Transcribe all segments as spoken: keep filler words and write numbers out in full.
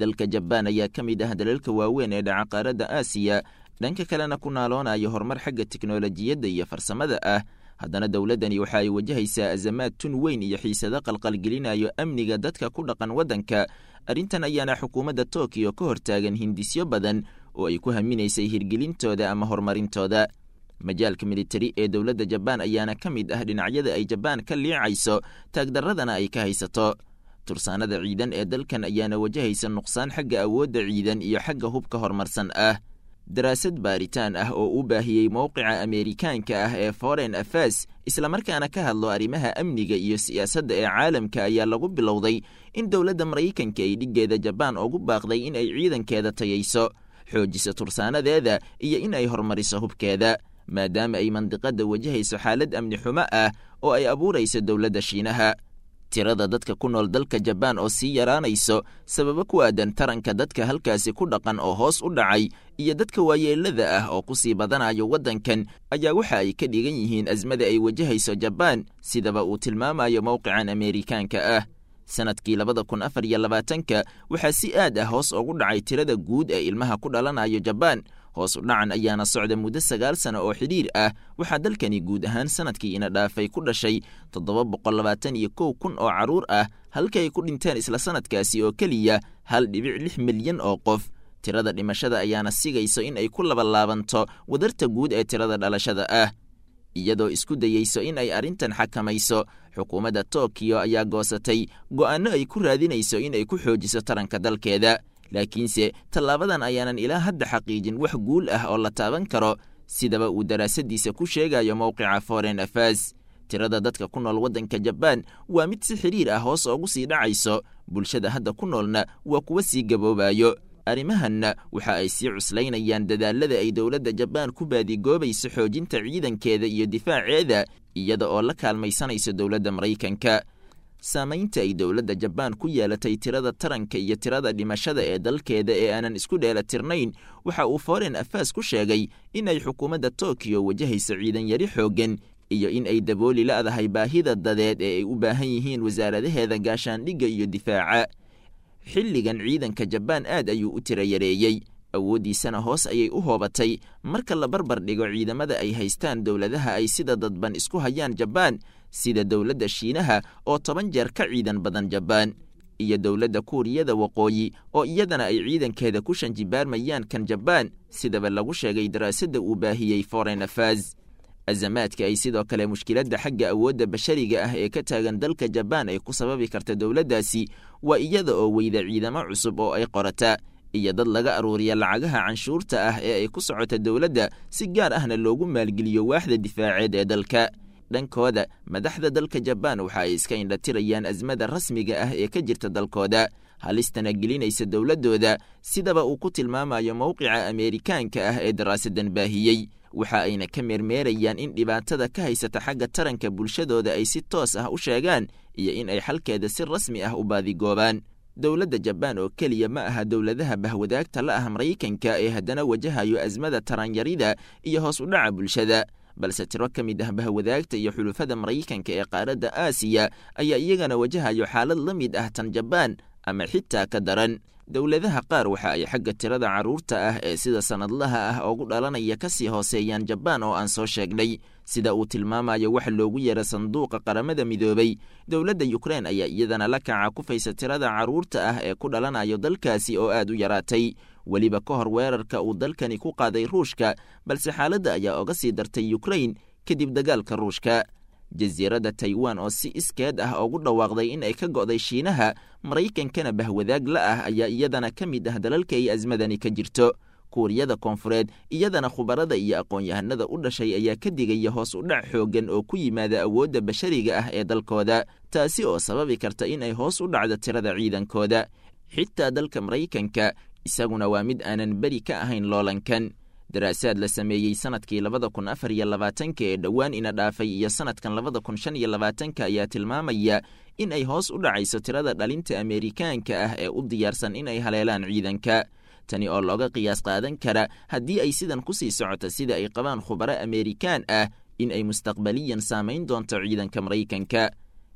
dalka Jabaan ayaa ka mid ah dalalka waaweyn ee dhaca qaaradda Aasiya, dhanka kalena ku naaloonayo horumar xagga tiknoolajiyadda iyo farsamada ah. haddana dowladdani waxa ay wajahaysaa azamaad tun weyn iyo xiisado qalqalgelinayo amniga dadka ku dhaqan waddanka. arrintan ayaana xukuumadda Tokyo ka hortaagan hindisyo badan oo ay ku haminaysay hirgelintooda ama horumarintooda. majaalka militari ee dowladda Jabaan ayaana ka mid ah dhinacyada ay Jabaan ka liicayso taagdarradana ay ka haysato. tursaanada ciidan ee dalkan ayaana wajahaysa nuqsaan xagga awoodda ciidan iyo xagga hubka horumarsan ah. daraasad baaritaan ah oo u baahiyey mowqica Ameerikaanka ah ee Foreign Affairs islamarkaana ka hadlo arrimaha amniga iyo siyaasadda ee caalamka ayaa lagu bilowday in dowladda Maraykanka ay dhiggeeda Jabaan ugu baaqday in ay ciidankeeda tayayso, xoojiso tursaanadeeda iyo in ay horumariso hubkeeda, maadaama ay mandiqadda wajahayso xaalad amni xumo ah oo ay abuurayso dowladda Shiinaha. tirada dadka ku nool dalka Jabaan oo sii yaraanayso sababo ku aadan taranka dadka halkaasi ku dhaqan oo hoos u dhacay iyo dadka waayeelada ah oo ku sii badanayo waddankan ayaa waxa ay ka dhigan yihiin azmada ay wajahayso Jabaan, sidaba uu tilmaamayo mowqican Ameerikaanka ah. sanadkii labada kun afar iyo labaatanka waxaa si aad ah hoos ugu dhacay tirada guud ee ilmaha ku dhalanayo Jabaan. hoos u dhacan ayaana socda muddo sagaal sano oo xidhiir ah. waxaa dalkani guud ahaan sanadkii ina dhaafay ku dhashay toddoba boqol labaatan iyo kow kun oo carruur ah, halka ay ku dhinteen isla sanadkaasi oo keliya hal dhibic lix milyan oo qof. tirada dhimashada ayaana sigayso in ay ku labalaabanto wadarta guud ee tirada dhalashada ah. iyadoo isku dayeyso in ay arrintan xakamayso, xukuumadda Tokyo ayaa goosatay go'aano ay ku raadinayso in ay ku xoojiso taranka dalkeeda. laakiinse tallaabadan ayaanan ilaa hadda xaqiijin wax guul ah oo la taaban karo, sidaba uu daraasadiisa ku sheegayo mowqica Foreign Affairs. tirada dadka ku nool waddanka Jabaan waa mid si xiriir ah hoos ugu sii dhacayso, bulshada hadda ku noolna waa kuwa sii gaboobayo. arrimahanna waxa ay sii cuslaynayaan dadaalada ay dowladda Jabaan ku baadigoobayso xoojinta ciidankeeda iyo difaaceeda, iyada oo la kaalmaysanayso dowladda Maraykanka. saamaynta ay dowladda Jabaan ku yeelatay tirada taranka iyo tirada dhimashada ee dalkeeda ee aanan isku dheelatirnayn waxa uu Foreign Affairs ku sheegay in ay xukuumadda Tokyo wajahayso ciidan yari xooggan iyo in ay dabooli la'dahay baahida dadeed ee ay u baahan yihiin wasaaradaheeda gaashaandhigga iyo difaaca. xilligan ciidanka Jabaan aad ayuu u tira yareeyey, awooddiisana hoos ayay u hoobatay marka la barbar dhigo ciidamada ay haystaan dowladaha ay sida dadban isku hayaan Jabaan, sida dowladda Shiinaha oo toban jeer ka ciidan badan Jabaan, iyo dowladda Kuuriyada Waqooyi oo iyadana ay ciidankeeda ku shanjibaarmayaan kan Jabaan, sidaba lagu sheegay daraasadda uu baahiyey Foreign Affairs. azamaadka ay sidoo kale mushkiladda xagga awoodda bashariga ah ee ka taagan dalka Jabaan ay ku sababi karta dowladdaasi waa iyada oo weyda ciidamo cusub oo ay qorata iyo dad laga aruuriya lacagaha canshuurta ah ee ay ku socota dowladda, si gaar ahna loogu maalgeliyo waaxda difaaceed ee dalka. dhankooda madaxda dalka Jabaan waxa ay iska indhatirayaan azmada rasmiga ah ee ka jirta dalkooda, halistana gelinaysa dowladdooda, sidaba uu ku tilmaamayo mowqica Ameerikaanka ah ee daraasadan baahiyey. waxa ayna ka meermeerayaan in dhibaatada ka haysata xagga taranka bulshadooda ay si toos ah u sheegaan iyo in ay xalkeeda si rasmi ah u baadigoobaan. dowladda Jabaan oo keliya ma aha dowladaha bahwadaagta la ah Maraykanka ee haddana wajahayo azmada taranyarida iyo hoos u dhaca bulshada, balse tiro ka mid ah bahwadaagta iyo xulufada Maraykanka ee qaaradda Aasiya ayaa iyagana wajahayo xaalad la mid ah tan Jabaan ama xitaa ka daran. dowladaha qaar waxa ay xagga tirada carruurta ah ee sida sanadlaha ah ugu dhalanaya ka sii hooseeyaan Jabaan oo aan soo sheegnay, sida uu tilmaamayo wax loogu yeero sanduuqa qaramada midoobay. dowladda Ukraine ayaa iyadana la kaca kufaysa tirada carruurta ah ee ku dhalanayo dalkaasi oo aad u yaraatay, weliba ka hor weerarka uu dalkani ku qaaday Ruushka, balse xaaladda ayaa uga sii dartay Ukraine kadib dagaalka Ruushka. jasiiradda Taiwan oo si iskeed ah ugu dhawaaqday in ay ka go'day Shiinaha, Maraykankana bahwadaag la ah, ayaa iyadana ka mid ah dalalka ay azmadani ka jirto. Kuuriyada Koonfureed iyadana khubarada iyo aqoon-yahanada u dhashay ayaa ka digaya hoos u dhac xooggan oo ku yimaada awoodda bashariga ah ee dalkooda, taasi oo sababi karta in ay hoos u dhacdo tirada ciidankooda. xitaa dalka Maraykanka isaguna waa mid aanan beri ka ahayn loolankan. daraasaad la sameeyey sanadkii labada kun afar iyo labaatanka ee dhowaan ina dhaafay iyo sanadkan labada kun shan iyo labaatanka ayaa tilmaamaya in ay hoos u dhacayso tirada dhalinta Ameerikaanka ah ee u diyaarsan in ay haleelaan ciidanka. tani oo looga qiyaas qaadan kara haddii ay sidan ku sii socoto sida ay qabaan khubaro Ameerikaan ah in ay mustaqbaliyan saamayn doonto ciidanka Maraykanka.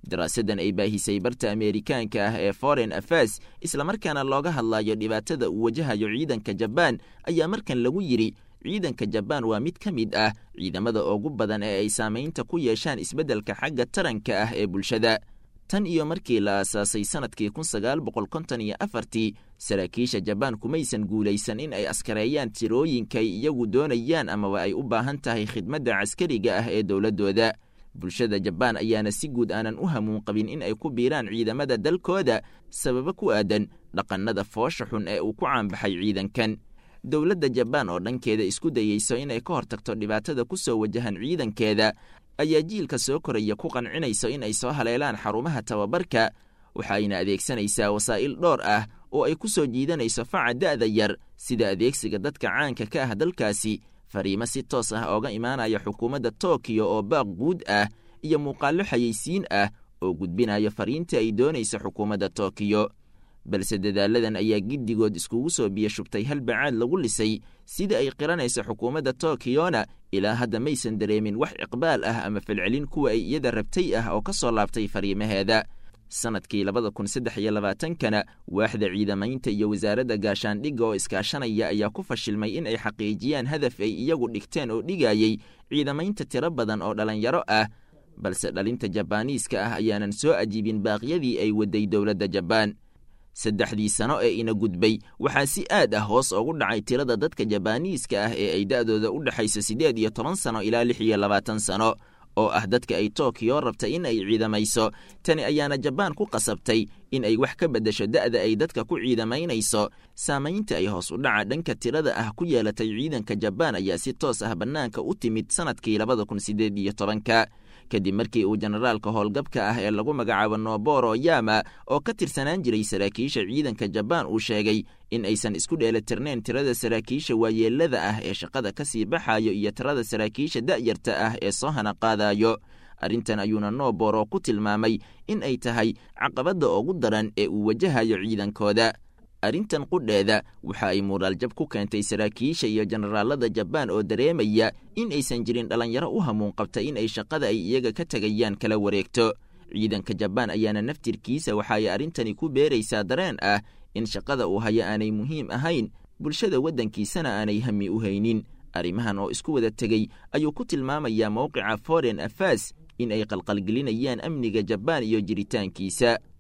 daraasadan ay baahisay barta Ameerikaanka ah ee Foreign Affairs islamarkaana looga hadlayo dhibaatada uu wajahayo ciidanka Jabaan ayaa markan lagu yiri ciidanka Jabaan waa mid ka mid ah ciidamada ugu badan ee ay saameynta ku yeeshaan isbeddelka xagga taranka ah ee bulshada. tan iyo markii la aasaasay sanadkii kun sagaal boqol konton iyo afartii saraakiisha Jabaan kumaysan guulaysan in ay askareeyaan tirooyinka ay iyagu doonayaan amaba ay u baahan tahay khidmadda caskariga ah ee dowladooda. bulshada Jabaan ayaana si guud aanan u hamuun qabin in ay ku biiraan ciidamada dalkooda sababo ku aadan dhaqannada foosha xun ee uu ku caanbaxay ciidankan. dowladda Jabaan oo dhankeeda isku dayeyso in ay ka hortagto dhibaatada ku soo wajahan ciidankeeda ayaa jiilka soo koraya ku qancinayso in ay soo haleelaan xarumaha tababarka, waxayna adeegsanaysaa wasaa'il dhowr ah oo ay ku soo jiidanayso faca da'da yar sida adeegsiga dadka caanka ka ah dalkaasi, fariimo si toos ah ooga imaanaya xukuumadda Tokyo oo baaq guud ah iyo muuqaallo xayeysiin ah oo gudbinaya fariinta ay doonayso xukuumadda Tokyo. balse dadaaladan ayaa giddigood iskugu soo biyo shubtay hal bacaad lagu lisay sida ay qiranayso xukuumadda Tokyona ilaa hadda maysan dareemin wax iqbaal ah ama falcelin kuwa ay iyada rabtay ah oo ka soo laabtay fariimaheeda. sanadkii labada kun saddex iyo labaatankana waaxda ciidamaynta iyo wasaaradda gaashaandhigga oo iskaashanaya ayaa ku fashilmay in ay xaqiijiyaan hadaf ay iyagu dhigteen oo dhigayay ciidamaynta tiro badan oo dhalinyaro ah, balse dhalinta Jabaaniiska ah ayaanan soo ajiibin baaqyadii ay waday dowladda Jabaan. saddexdii sano ee ina gudbay waxaa si aad ah hoos ugu dhacay tirada dadka Jabaaniiska ah ee ay da'dooda u dhaxayso siddeed iyo toban sano ilaa lix iyo labaatan sano oo ah dadka ay Tokyo rabtay in ay ciidamayso. tani ayaana Jabaan ku qasabtay in ay wax ka beddesho da'da ay dadka ku ciidamaynayso. saamaynta ay hoos u dhaca dhanka tirada ah ku yeelatay ciidanka Jabaan ayaa si toos ah bannaanka u timid sanadkii labada kun siddeed iyo tobanka kadib markii uu generaalka howlgabka ah ee lagu magacaabo Noboru Oyama oo ka tirsanaan jiray saraakiisha ciidanka Jabaan uu sheegay in aysan isku dheelitirnayn tirada saraakiisha waayeelada ah ee shaqada ka sii baxayo iyo tirada saraakiisha da'yarta ah ee soo hana qaadayo. arrintan ayuuna Noboru ku tilmaamay in ay tahay caqabadda ugu daran ee uu wajahayo ciidankooda. arrintan qudheeda waxa ay muuraaljab ku keentay saraakiisha iyo generaalada Jabaan oo dareemaya in aysan jirin dhalinyaro u hamuun qabta in ay shaqada ay iyaga ka tagayaan kala wareegto. ciidanka Jabaan ayaana naftirkiisa waxa ay arrintani ku beeraysaa dareen ah in shaqada uu hayo aanay muhiim ahayn, bulshada waddankiisana aanay hami u haynin. arrimahan oo isku wada tegey ayuu ku tilmaamayaa mowqica Foreign Affairs in ay qalqalgelinayaan amniga Jabaan iyo jiritaankiisa.